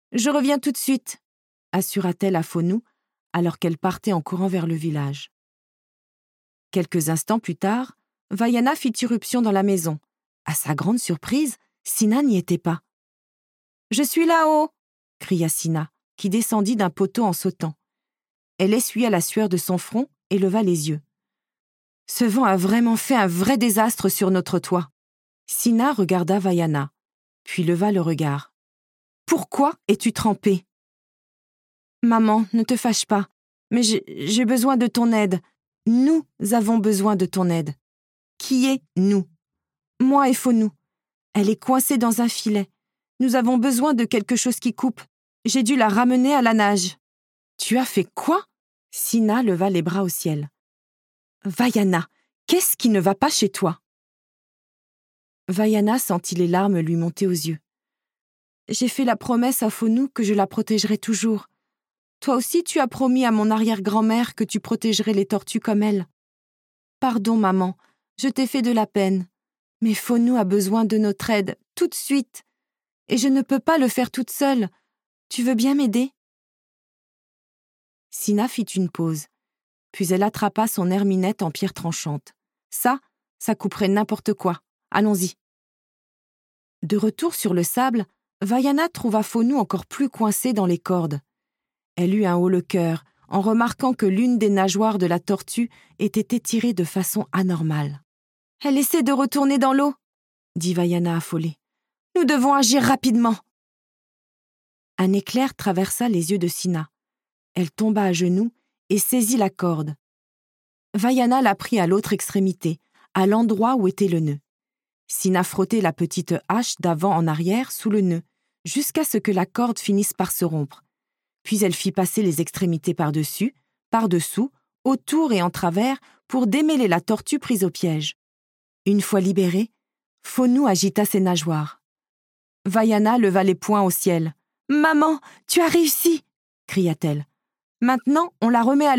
Je reviens tout de suite, assura-t-elle à Phonou, alors qu'elle partait en courant vers le village. Quelques instants plus tard, Vaiana fit irruption dans la maison. À sa grande surprise, Sina n'y était pas. « Je suis là-haut !» cria Sina, qui descendit d'un poteau en sautant. Elle essuya la sueur de son front et leva les yeux. « Ce vent a vraiment fait un vrai désastre sur notre toit. » Sina regarda Vaiana, puis leva le regard. « Pourquoi es-tu trempée ?»« Maman, ne te fâche pas, mais j'ai besoin de ton aide. Nous avons besoin de ton aide. » « Qui est nous ?»« Moi et Phonou. Elle est coincée dans un filet. Nous avons besoin de quelque chose qui coupe. J'ai dû la ramener à la nage. »« Tu as fait quoi ?» Sina leva les bras au ciel. « Vaiana, qu'est-ce qui ne va pas chez toi ?» Vaiana sentit les larmes lui monter aux yeux. « J'ai fait la promesse à Phonou que je la protégerai toujours. Toi aussi tu as promis à mon arrière-grand-mère que tu protégerais les tortues comme elle. Pardon, maman, je t'ai fait de la peine. Mais Phonou a besoin de notre aide, tout de suite. Et je ne peux pas le faire toute seule. Tu veux bien m'aider ?» Sina fit une pause, puis elle attrapa son herminette en pierre tranchante. Ça couperait n'importe quoi. Allons-y. De retour sur le sable, Vaiana trouva Phonou encore plus coincée dans les cordes. Elle eut un haut-le-cœur en remarquant que l'une des nageoires de la tortue était étirée de façon anormale. « Elle essaie de retourner dans l'eau !» dit Vaiana affolée. « Nous devons agir rapidement !» Un éclair traversa les yeux de Sina. Elle tomba à genoux et saisit la corde. Vaiana la prit à l'autre extrémité, à l'endroit où était le nœud. Sina frottait la petite hache d'avant en arrière sous le nœud, jusqu'à ce que la corde finisse par se rompre. Puis elle fit passer les extrémités par-dessus, par-dessous, autour et en travers pour démêler la tortue prise au piège. Une fois libérée, Phonou agita ses nageoires. Vaiana leva les poings au ciel. « Maman, tu as réussi !» cria-t-elle. « Maintenant, on la remet à l'eau. »